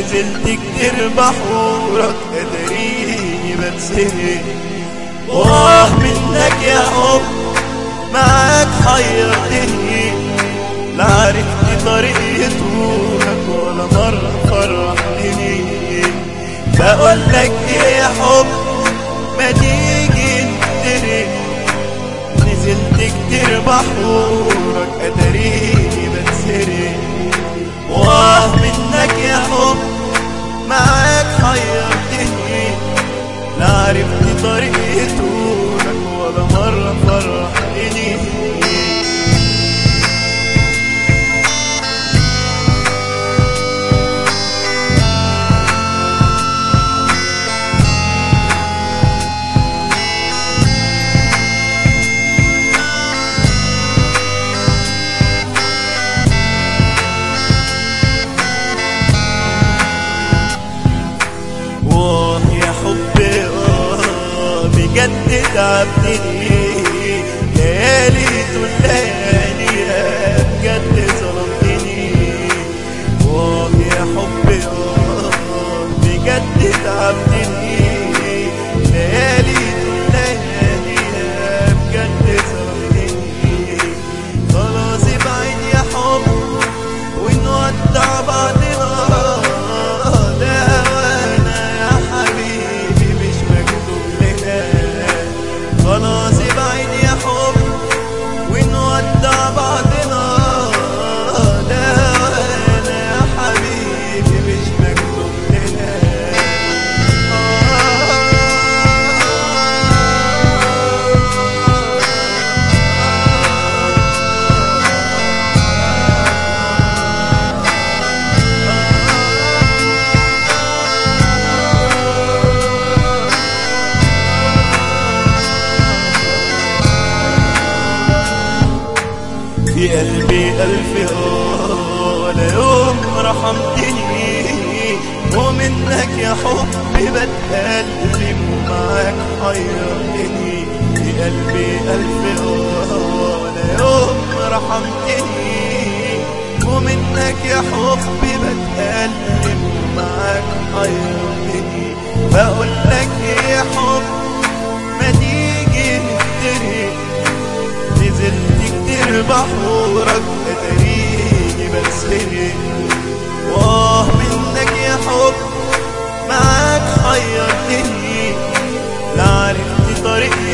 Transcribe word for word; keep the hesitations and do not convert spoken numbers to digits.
نزلت كتير بحورك اتاريني بتسرق. واه منك يا حب معاك حيرتني، لا عرفت طريقة طولك ولا مرة فرحتني. بقولك ايه يا حب ما تيجي نترق، نزلت كتير بحورك اتاريني بتسرق. واه منك يا حب معاك حيرتني، لا عرفت طريقة طولك ولا مرة فرحتني. بجد تعبتني ليالي طول ليالي، بجد ظلمتني. واه يا حبي اه بجد تعبتني ليالي طول ليالي، بجد ظلمتني. خلاص ابعد يا حب ونودع بعضنا، خلاص ابعد يا حب ونودع بعضنا. ده انا يا حبيبي مش مكتوب لنا. في قلبي ألف اه ولا يوم رحمتني، ومنك يا حبي بتألم ومعاك حيرتني. في قلبي ألف اه ولا يوم رحمتني، ومنك يا حبي بتألم ومعاك حيرتني. بقولك ايه يا حب ما تيجي نفترق، نزلت كتير بحورك اتاريني بتسرق. واه منك يا حب معاك حيرتني، لا عرفت طريق